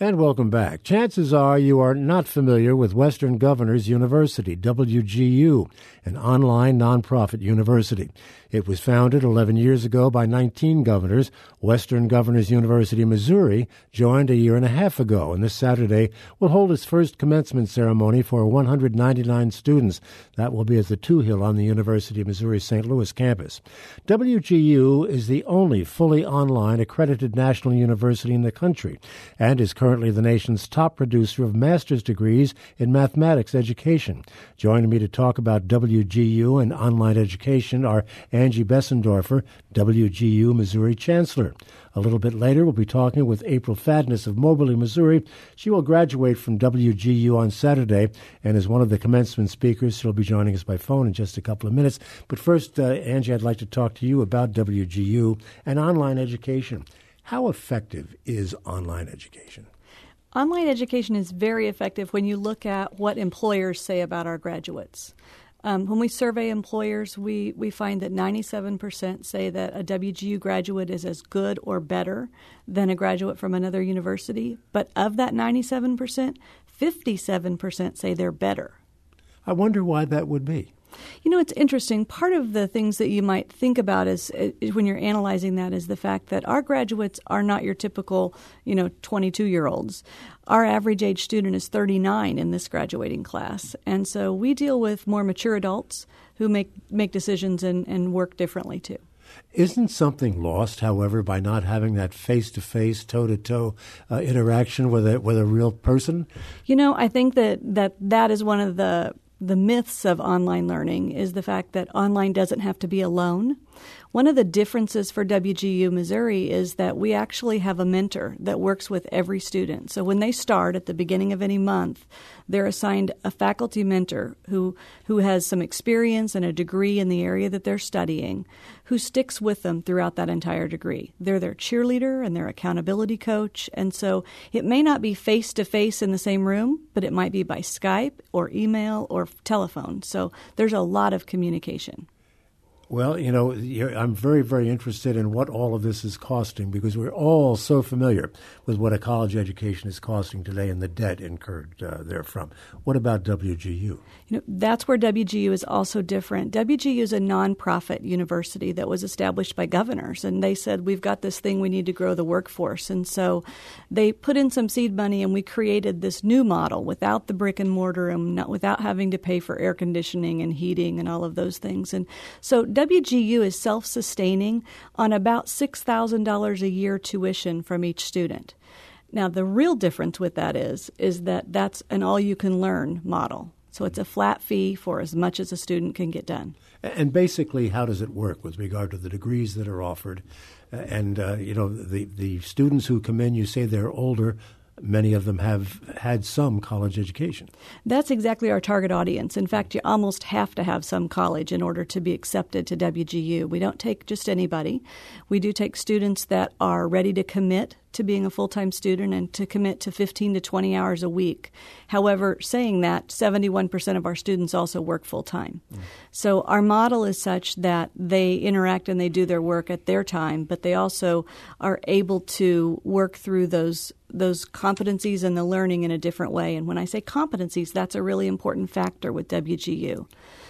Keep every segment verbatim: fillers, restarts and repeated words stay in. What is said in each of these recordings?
And welcome back. Chances are you are not familiar with Western Governors University, W G U, an online nonprofit university. It was founded eleven years ago by nineteen governors. Western Governors University, Missouri, joined a year and a half ago, and this Saturday will hold its first commencement ceremony for one hundred ninety-nine students. That will be at the Toohill on the University of Missouri Saint Louis campus. W G U is the only fully online accredited national university in the country and is currently the nation's top producer of master's degrees in mathematics education. Joining me to talk about W G U and online education are Angie Bessendorfer, W G U Missouri Chancellor. A little bit later, we'll be talking with April Fadness of Moberly, Missouri. She will graduate from W G U on Saturday and is one of the commencement speakers. She'll be joining us by phone in just a couple of minutes. But first, uh, Angie, I'd like to talk to you about W G U and online education. How effective is online education? Online education is very effective when you look at what employers say about our graduates. Um, when we survey employers, we, we find that ninety-seven percent say that a W G U graduate is as good or better than a graduate from another university. But of that ninety-seven percent, fifty-seven percent say they're better. I wonder why that would be. You know, it's interesting. Part of the things that you might think about is, is when you're analyzing that is the fact that our graduates are not your typical, you know, twenty-two-year-olds. Our average age student is thirty-nine in this graduating class. And so we deal with more mature adults who make, make decisions and, and work differently, too. Isn't something lost, however, by not having that face-to-face, toe-to-toe uh, interaction with a, with a real person? You know, I think that that, that is one of the The myths of online learning is the fact that online doesn't have to be alone. One of the differences for W G U Missouri is that we actually have a mentor that works with every student. So when they start at the beginning of any month, they're assigned a faculty mentor who, who has some experience and a degree in the area that they're studying, who sticks with them throughout that entire degree. They're their cheerleader and their accountability coach. And so it may not be face-to-face in the same room, but it might be by Skype or email or telephone. So there's a lot of communication. Well, you know, I'm very, very interested in what all of this is costing because we're all so familiar with what a college education is costing today and the debt incurred uh, therefrom. What about W G U? You know, that's where W G U is also different. W G U is a nonprofit university that was established by governors, and they said, we've got this thing, we need to grow the workforce. And so they put in some seed money, and we created this new model without the brick and mortar and not, without having to pay for air conditioning and heating and all of those things. And so W G U is self-sustaining on about six thousand dollars a year tuition from each student. Now, the real difference with that is, is that that's an all-you-can-learn model. So it's a flat fee for as much as a student can get done. And basically, how does it work with regard to the degrees that are offered? And, uh, you know, the, the students who come in, you say they're older. Many of them have had some college education. That's exactly our target audience. In fact, you almost have to have some college in order to be accepted to W G U. We don't take just anybody. We do take students that are ready to commit to being a full-time student and to commit to fifteen to twenty hours a week. However, saying that, seventy-one percent of our students also work full-time. Mm. So our model is such that they interact and they do their work at their time, but they also are able to work through those those competencies and the learning in a different way. And when I say competencies, that's a really important factor with W G U.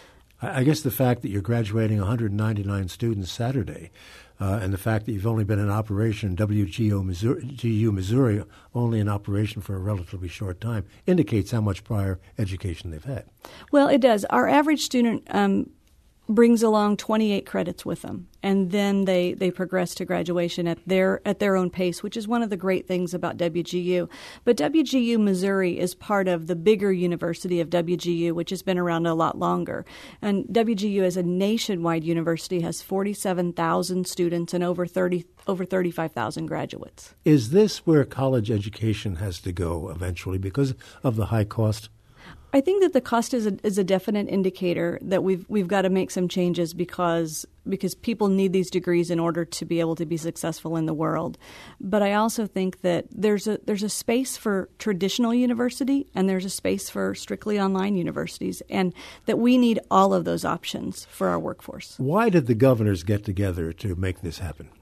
I guess the fact that you're graduating one hundred ninety-nine students Saturday uh, and the fact that you've only been in operation, W G U Missouri, G U Missouri, only in operation for a relatively short time, indicates how much prior education they've had. Well, it does. Our average student um, brings along twenty-eight credits with them, and then they, they progress to graduation at their at their own pace, which is one of the great things about W G U. But W G U Missouri is part of the bigger university of W G U, which has been around a lot longer. And W G U as a nationwide university has forty-seven thousand students and over thirty over thirty-five thousand graduates. Is this where college education has to go eventually because of the high cost? I think that the cost is a, is a definite indicator that we've we've got to make some changes because because people need these degrees in order to be able to be successful in the world. But I also think that there's a there's a space for traditional university and there's a space for strictly online universities, and that we need all of those options for our workforce. Why did the governors get together to make this happen?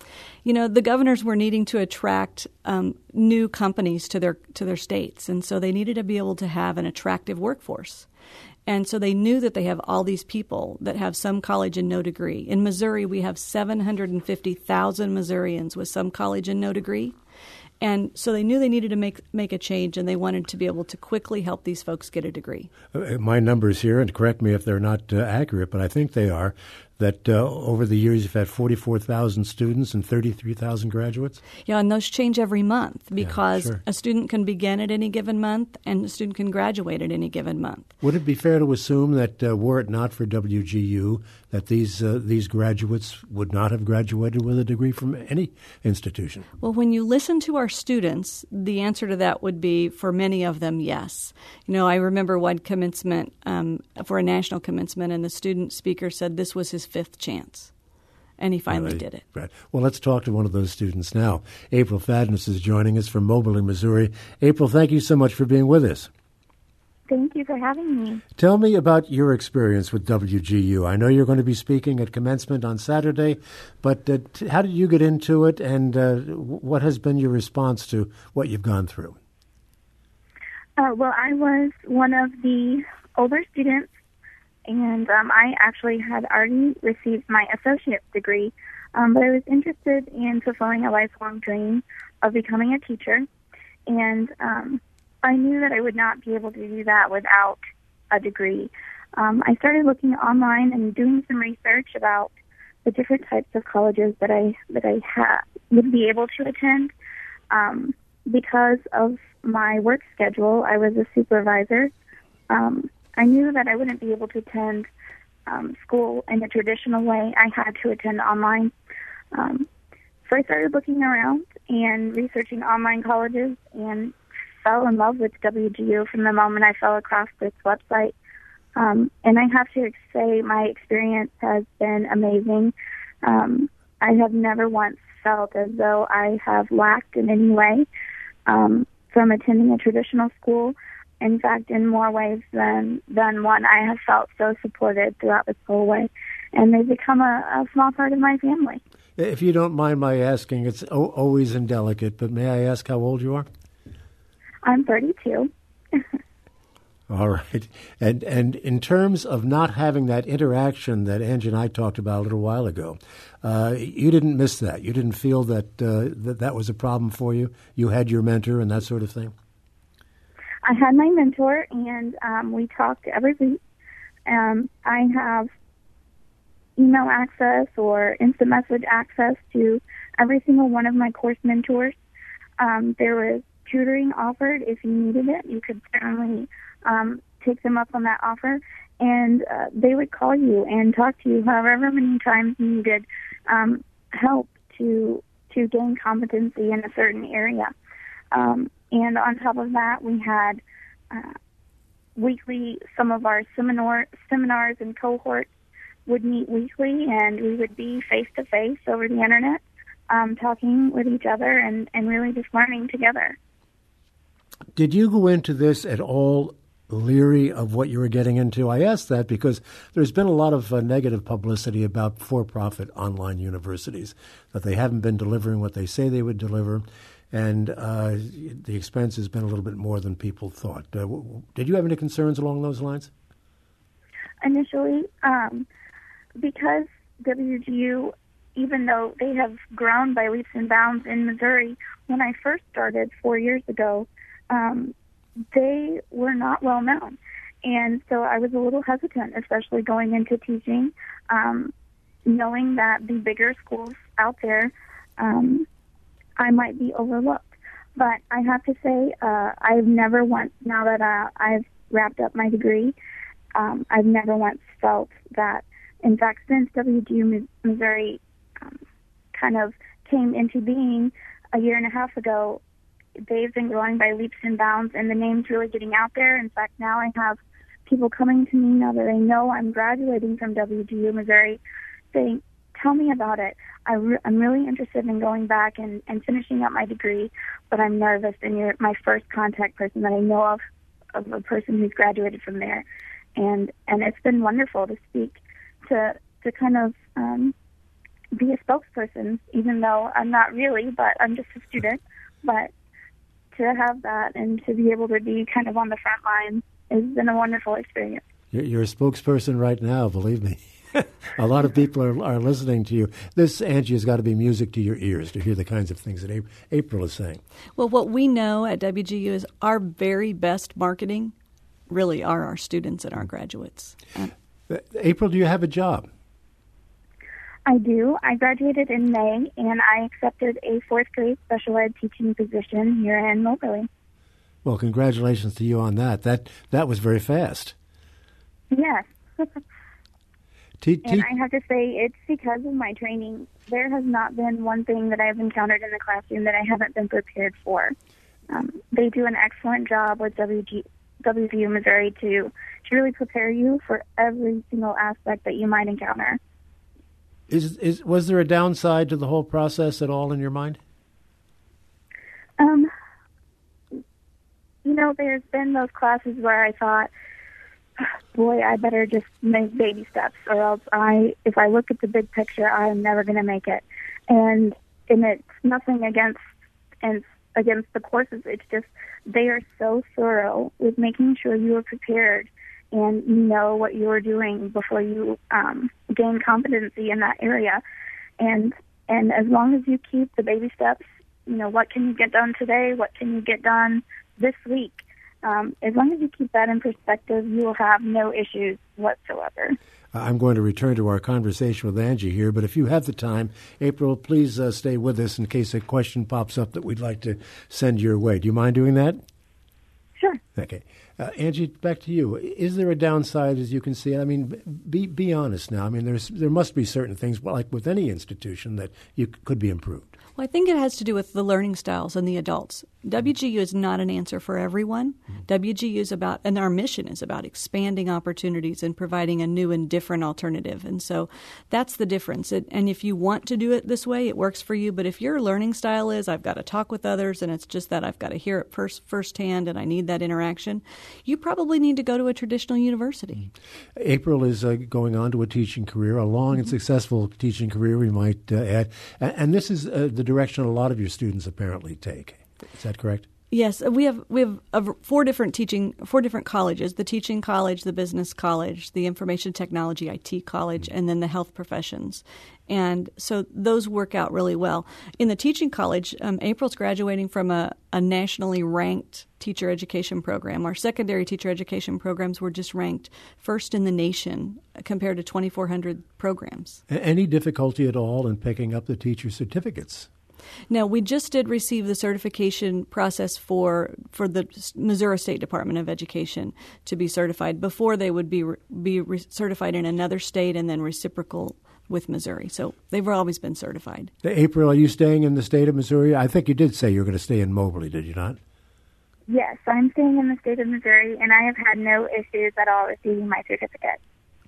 You know, the governors were needing to attract um, new companies to their to their states, and so they needed to be able to have an attractive workforce. And so they knew that they have all these people that have some college and no degree. In Missouri, we have seven hundred fifty thousand Missourians with some college and no degree. And so they knew they needed to make make a change, and they wanted to be able to quickly help these folks get a degree. My numbers here, and correct me if they're not uh, accurate, but I think they are, that uh, over the years you've had forty-four thousand students and thirty-three thousand graduates? Yeah, and those change every month because yeah, sure. a student can begin at any given month and a student can graduate at any given month. Would it be fair to assume that uh, were it not for W G U, that these uh, these graduates would not have graduated with a degree from any institution? Well, when you listen to our students, the answer to that would be, for many of them, yes. You know, I remember one commencement um, for a national commencement, and the student speaker said this was his fifth chance, and he finally right. did it. Right. Well, let's talk to one of those students now. April Fadness is joining us from Moberly, Missouri. April, thank you so much for being with us. Thank you for having me. Tell me about your experience with W G U. I know you're going to be speaking at commencement on Saturday, but uh, t- how did you get into it, and uh, what has been your response to what you've gone through? Uh, well, I was one of the older students, and um, I actually had already received my associate's degree, um, but I was interested in fulfilling a lifelong dream of becoming a teacher, and um, I knew that I would not be able to do that without a degree. Um, I started looking online and doing some research about the different types of colleges that I that I ha- would be able to attend. Um, because of my work schedule, I was a supervisor. Um, I knew that I wouldn't be able to attend um, school in the traditional way. I had to attend online. Um, so I started looking around and researching online colleges and fell in love with W G U from the moment I fell across this website. Um, and I have to say my experience has been amazing. Um, I have never once felt as though I have lacked in any way um, from attending a traditional school. In fact, in more ways than, than one, I have felt so supported throughout this whole way. And they've become a, a small part of my family. If you don't mind my asking, it's o- always indelicate, but may I ask how old you are? I'm thirty-two. All right. And and in terms of not having that interaction that Angie and I talked about a little while ago, uh, you didn't miss that. You didn't feel that, uh, that that was a problem for you? You had your mentor and that sort of thing? I had my mentor, and um, we talked every week. Um, I have email access or instant message access to every single one of my course mentors. Um, there was tutoring offered if you needed it. You could certainly um, take them up on that offer, and uh, they would call you and talk to you however many times you needed um, help to to gain competency in a certain area. Um, and on top of that, we had uh, weekly, some of our seminar seminars and cohorts would meet weekly, and we would be face-to-face over the Internet, um, talking with each other and, and really just learning together. Did you go into this at all leery of what you were getting into? I ask that because there's been a lot of uh, negative publicity about for-profit online universities, that they haven't been delivering what they say they would deliver, and uh, the expense has been a little bit more than people thought. Uh, w- did you have any concerns along those lines? Initially, um, because W G U, even though they have grown by leaps and bounds in Missouri, when I first started four years ago, um, they were not well known. And so I was a little hesitant, especially going into teaching, um, knowing that the bigger schools out there, um, I might be overlooked. But I have to say, uh, I've never once, now that uh, I've wrapped up my degree, um, I've never once felt that. In fact, since W G U Missouri um, kind of came into being a year and a half ago, they've been growing by leaps and bounds, and the name's really getting out there. In fact, now I have people coming to me now that they know I'm graduating from W G U Missouri saying, tell me about it. I re- I'm really interested in going back and, and finishing up my degree, but I'm nervous, and you're my first contact person that I know of, of a person who's graduated from there. And and it's been wonderful to speak to to kind of um, be a spokesperson, even though I'm not really, but I'm just a student. But to have that and to be able to be kind of on the front line has been a wonderful experience. You're, you're a spokesperson right now, believe me. A lot of people are, are listening to you. This, Angie, has got to be music to your ears to hear the kinds of things that April is saying. Well, what we know at W G U is our very best marketing really are our students and our graduates. Uh, April, do you have a job? I do. I graduated in May, and I accepted a fourth grade special ed teaching position here in Moberly. Well, congratulations to you on that. That that was very fast. Yes. Te- te- and I have to say, it's because of my training. There has not been one thing that I've encountered in the classroom that I haven't been prepared for. Um, they do an excellent job with W G, W G U Missouri to, to really prepare you for every single aspect that you might encounter. Is is was there a downside to the whole process at all in your mind? Um, you know, there's been those classes where I thought, boy, I better just make baby steps, or else I, if I look at the big picture, I'm never going to make it. And and it's nothing against and against the courses. It's just they are so thorough with making sure you are prepared and you know what you are doing before you um, gain competency in that area. And and as long as you keep the baby steps, you know, what can you get done today? What can you get done this week? Um, as long as you keep that in perspective, you will have no issues whatsoever. I'm going to return to our conversation with Angie here, but if you have the time, April, please uh, stay with us in case a question pops up that we'd like to send your way. Do you mind doing that? Sure. Okay. Uh, Angie, back to you. Is there a downside as you can see it? I mean, be be honest now. I mean, there's there must be certain things, like with any institution, that you c- could be improved. Well, I think it has to do with the learning styles and the adults. W G U is not an answer for everyone. Mm-hmm. W G U is about, and our mission is about expanding opportunities and providing a new and different alternative. And so that's the difference. It, and if you want to do it this way, it works for you. But if your learning style is, I've got to talk with others and it's just that I've got to hear it first firsthand and I need that interaction, you probably need to go to a traditional university. April is uh, going on to a teaching career, a long mm-hmm. and successful teaching career, we might uh, add. And, and this is uh, the direction a lot of your students apparently take. Is that correct? Yes, we have we have uh, four different teaching, four different colleges: the teaching college, the business college, the information technology I T college, mm-hmm. and then the health professions. And so those work out really well. In the teaching college, um, April's graduating from a, a nationally ranked teacher education program. Our secondary teacher education programs were just ranked first in the nation compared to twenty-four hundred programs. Any difficulty at all in picking up the teacher certificates? Now, we just did receive the certification process for for the Missouri State Department of Education to be certified before they would be be re- certified in another state and then reciprocal with Missouri. So they've always been certified. April, are you staying in the state of Missouri? I think you did say you were going to stay in Moberly, did you not? Yes, I'm staying in the state of Missouri, and I have had no issues at all receiving my certificate.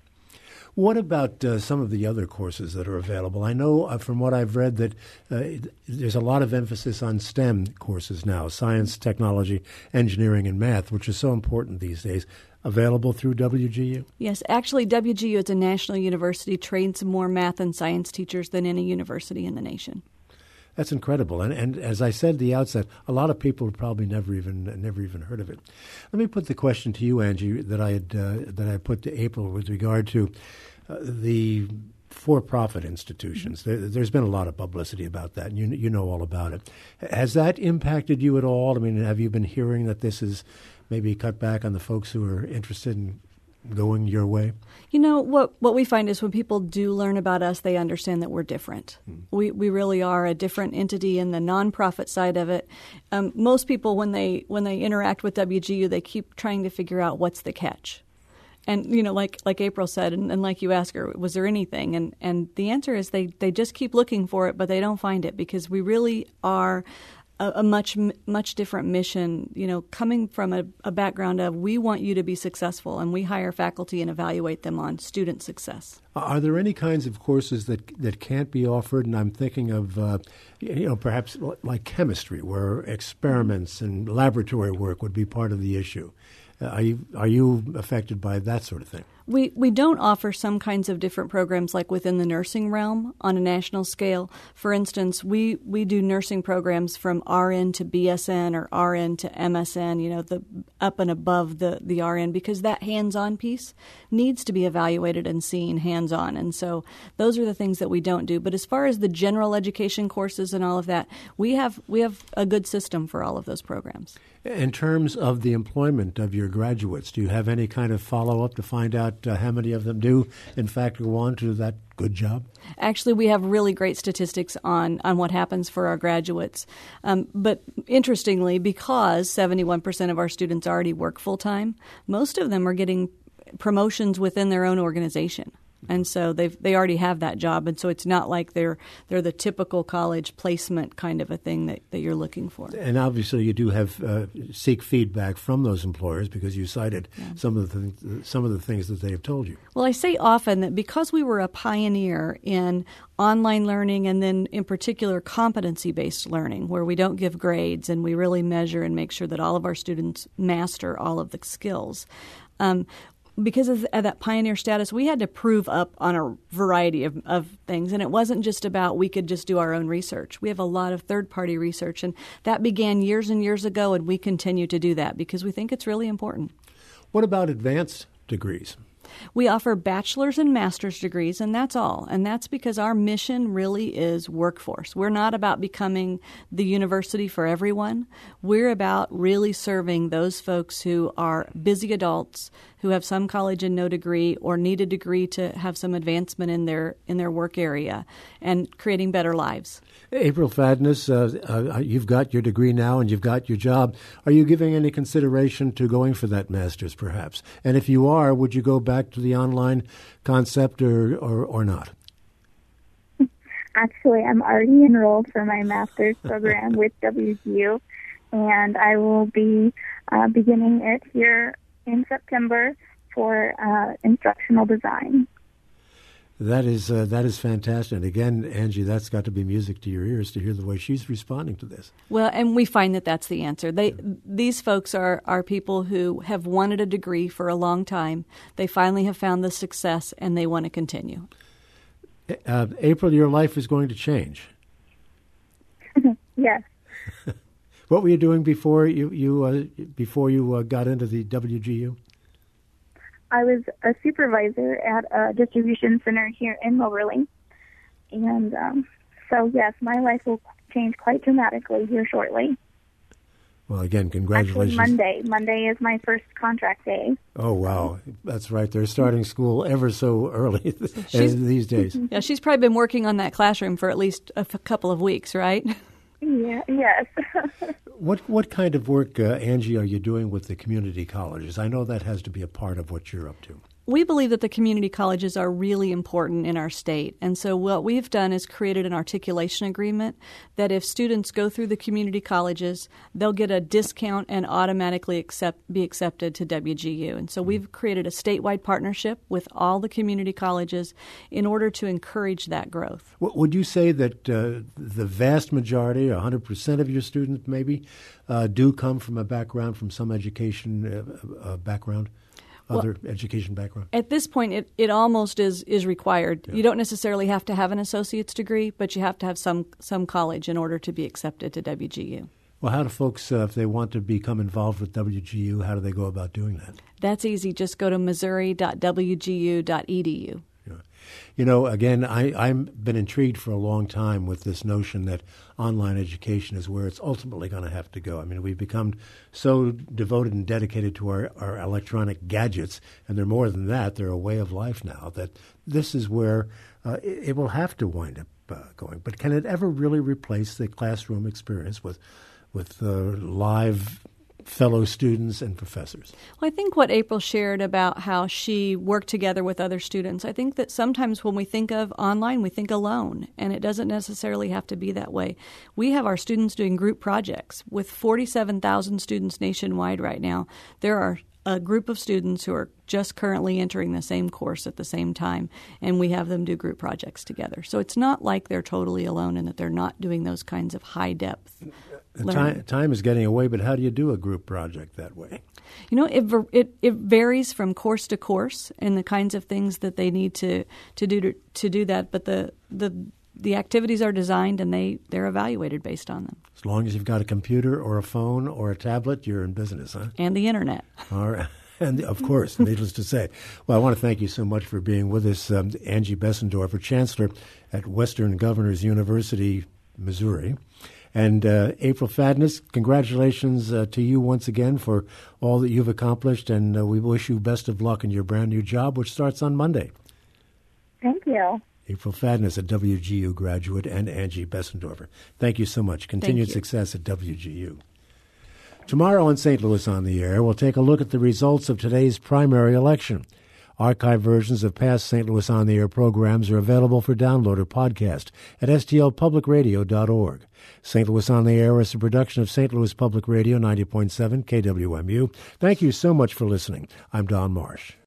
What about uh, some of the other courses that are available? I know uh, from what I've read that uh, there's a lot of emphasis on STEM courses now, science, technology, engineering, and math, which is so important these days. Available through W G U? Yes, actually W G U as a national university trains more math and science teachers than any university in the nation. That's incredible, and and as I said at the outset, a lot of people have probably never even never even heard of it. Let me put the question to you, Angie, that I had uh, that I put to April with regard to uh, the for-profit institutions. There, there's been a lot of publicity about that, and you you know all about it. Has that impacted you at all? I mean, have you been hearing that this is maybe cut back on the folks who are interested in going your way? You know, what what we find is when people do learn about us, they understand that we're different. Hmm. We we really are a different entity in the nonprofit side of it. Um, most people, when they when they interact with W G U, they keep trying to figure out what's the catch. And, you know, like like April said, and, and like you asked her, was there anything? And and the answer is they, they just keep looking for it, but they don't find it because we really are a, a much much different mission, you know, coming from a, a background of we want you to be successful, and we hire faculty and evaluate them on student success. Are there any kinds of courses that that can't be offered? And I'm thinking of, uh, you know, perhaps like chemistry, where experiments and laboratory work would be part of the issue. Uh, are you are you affected by that sort of thing? We we don't offer some kinds of different programs like within the nursing realm on a national scale. For instance, we, we do nursing programs from R N to B S N or R N to M S N, you know, the up and above the, the R N, because that hands-on piece needs to be evaluated and seen hands-on. And so those are the things that we don't do. But as far as the general education courses and all of that, we have we have a good system for all of those programs. In terms of the employment of your graduates, do you have any kind of follow-up to find out uh, how many of them do, in fact, go on to that good job? Actually, we have really great statistics on, on what happens for our graduates. Um, but interestingly, because seventy-one percent of our students already work full-time, most of them are getting promotions within their own organization. And so they they already have that job, and so it's not like they're they're the typical college placement kind of a thing that, that you're looking for. And obviously, you do have uh, seek feedback from those employers because you cited yeah. some of the th- some of the things that they have told you. Well, I say often that because we were a pioneer in online learning and then in particular competency-based learning, where we don't give grades and we really measure and make sure that all of our students master all of the skills. Um, Because of that pioneer status, we had to prove up on a variety of, of things. And it wasn't just about we could just do our own research. We have a lot of third-party research, and that began years and years ago, and we continue to do that because we think it's really important. What about advanced degrees? We offer bachelor's and master's degrees, and that's all. And that's because our mission really is workforce. We're not about becoming the university for everyone. We're about really serving those folks who are busy adults who have some college and no degree or need a degree to have some advancement in their in their work area and creating better lives. April Fadness, uh, uh, you've got your degree now and you've got your job. Are you giving any consideration to going for that master's, perhaps? And if you are, would you go back to the online concept or, or, or not? Actually, I'm already enrolled for my master's program with W G U, and I will be uh, beginning it here in September for uh, instructional design. That is uh, that is fantastic. And again, Angie, that's got to be music to your ears to hear the way she's responding to this. Well, and we find that that's the answer. They these folks are, are people who have wanted a degree for a long time. They finally have found the success, and they want to continue. Uh, April, your life is going to change. Yes. What were you doing before you you uh, before you uh, got into the W G U? I was a supervisor at a distribution center here in Moberly. And um, so, yes, my life will change quite dramatically here shortly. Well, again, congratulations. Actually, Monday. Monday is my first contract day. Oh, wow. That's right. They're starting school ever so early these days. Yeah, she's probably been working on that classroom for at least a f- couple of weeks, right? Yeah, yes. What what kind of work, uh, Angie, are you doing with the community colleges? I know that has to be a part of what you're up to. We believe that the community colleges are really important in our state. And so what we've done is created an articulation agreement that if students go through the community colleges, they'll get a discount and automatically accept, be accepted to W G U. And so we've created a statewide partnership with all the community colleges in order to encourage that growth. Would you say that uh, the vast majority, one hundred percent of your students maybe, uh, do come from a background, from some education uh, uh, background? Other well, education background? At this point, it, it almost is, is required. Yeah. You don't necessarily have to have an associate's degree, but you have to have some, some college in order to be accepted to W G U. Well, how do folks, uh, if they want to become involved with W G U, how do they go about doing that? That's easy. Just go to missouri dot w g u dot e d u. You know, again, I, I've been intrigued for a long time with this notion that online education is where it's ultimately going to have to go. I mean, we've become so devoted and dedicated to our, our electronic gadgets, and they're more than that. They're a way of life now, that this is where uh, it, it will have to wind up uh, going. But can it ever really replace the classroom experience with, with uh, live fellow students and professors? Well, I think what April shared about how she worked together with other students, I think that sometimes when we think of online, we think alone, and it doesn't necessarily have to be that way. We have our students doing group projects. With forty-seven thousand students nationwide right now, there are a group of students who are just currently entering the same course at the same time, and we have them do group projects together. So it's not like they're totally alone and that they're not doing those kinds of high-depth learning. Time, time is getting away, but how do you do a group project that way? You know, it, it it varies from course to course and the kinds of things that they need to, to do to, to do that, but the the the activities are designed and they, they're evaluated based on them. As long as you've got a computer or a phone or a tablet, you're in business, huh? And the Internet. All right. And, of course, needless to say. Well, I want to thank you so much for being with us, um, Angie Bessendorfer, Chancellor at Western Governors University, Missouri. And uh, April Fadness, congratulations uh, to you once again for all that you've accomplished, and uh, we wish you best of luck in your brand new job, which starts on Monday. Thank you. April Fadness, a W G U graduate, and Angie Bessendorfer. Thank you so much. Continued success at W G U. Tomorrow on Saint Louis on the Air, we'll take a look at the results of today's primary election. Archived versions of past Saint Louis on the Air programs are available for download or podcast at S T L public radio dot org. Saint Louis on the Air is a production of Saint Louis Public Radio ninety point seven K W M U. Thank you so much for listening. I'm Don Marsh.